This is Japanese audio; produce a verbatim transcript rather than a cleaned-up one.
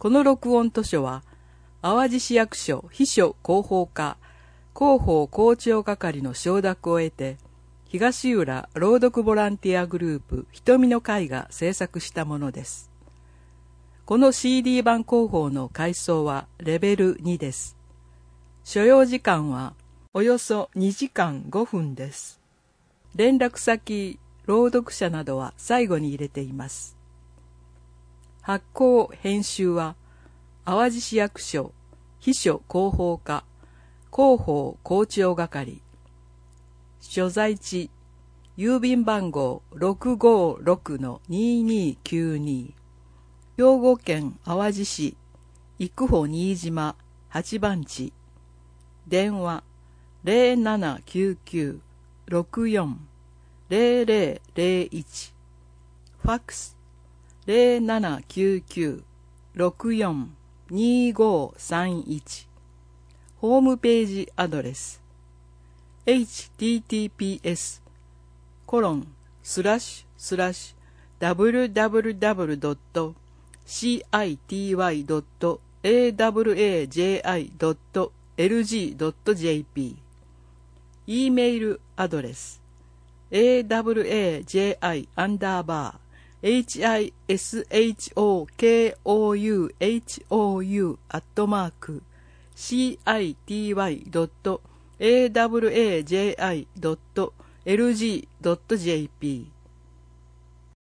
この録音図書は、淡路市役所秘書広報課広報校長係の承諾を得て、東浦朗読ボランティアグループ瞳の会が制作したものです。この シーディー 版広報の階層はレベルにです。所要時間はおよそにじかんごふんです。連絡先、朗読者などは最後に入れています。発行・編集は淡路市役所秘書広報課広報校長係。所在地郵便番号 ろくごろくのににきゅうに、兵庫県淡路市育保新島はちばん地。電話 ゼロななきゅうきゅう ろくよん ゼロゼロゼロいち、ファックス ゼロななきゅうきゅう ろくよん にごさんいち、ホームページアドレス エイチティーティーピーエス コロンスラッシュスラッシュ ダブリューダブリューダブリュー ドット シーアイティーワイ ドット エーダブリューエージェーアイ ドット エルジー ドット ジェーピー、 E メールアドレス エーダブリューエージェーアイ アンダーバー エイチアイエスエイチオーケーオーユーエイチオーユー アットマーク シーアイティーワイ ドット エーダブリューエージェーアイ ドット エルジー ドット ジェーピー